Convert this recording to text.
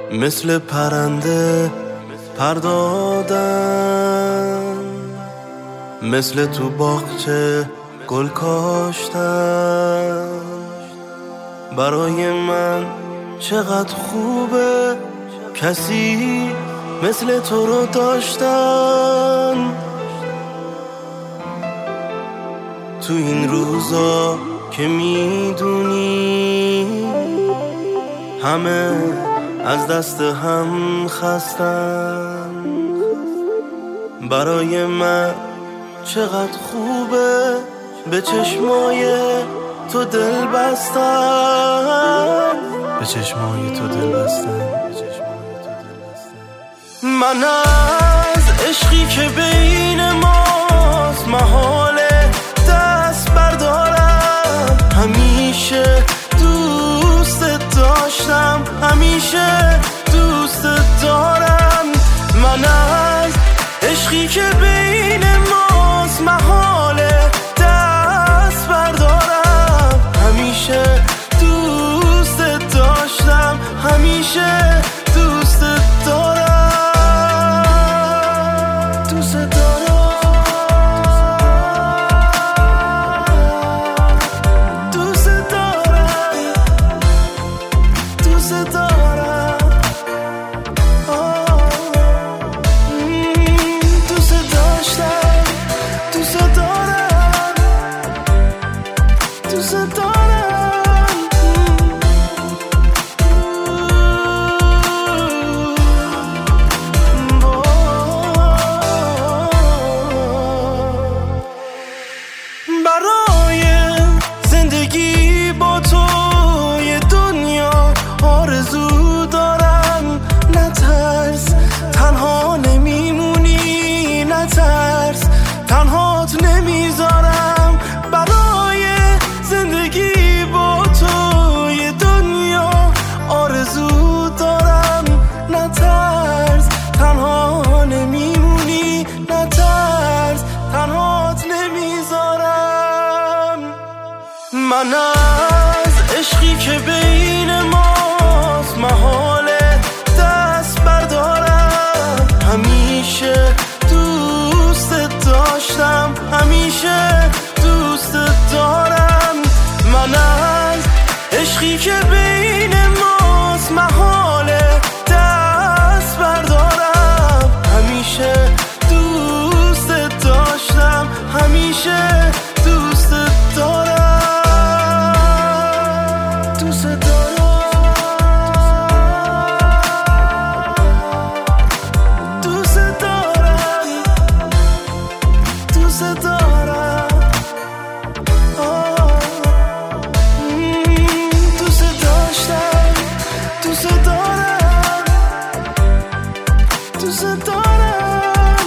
مثل پرنده پر دادم، مثل تو باغچه گل کاشتم. برای من چقدر خوبه کسی مثل تو رو داشتن. تو این روزا که میدونی همه از دست هم خستن، برای من چقدر خوبه به چشمای تو دل بستن، به چشمای تو دل بستن. من از عشقی که بین ماست محاله دست بردارم. همیشه دوست داشتم، همیشه دوست دارم. من از عشقی که بین ماست محاله دست بردارم. همیشه دوست داشتم، همیشه دوست دارم. برای زندگی با تو یه دنیا آرزو دارم. نترس تنها نمیمونی، نترس تنهات نمیذارم. برای زندگی با تو یه دنیا آرزو دارم. نترس تنها نمیمونی، نترس تنهات نمیذارم. من از عشقی که بین ماست محاله دست بردارم. همیشه دوست داشتم، همیشه دوست دارم. من از عشقی که بین ماست محاله دست بردارم. همیشه دوست داشتم، همیشه دوست دارم. دوست دارم، دوست دارم، دوست دارم. دوست داشتم، دوست دارم، دوست دارم.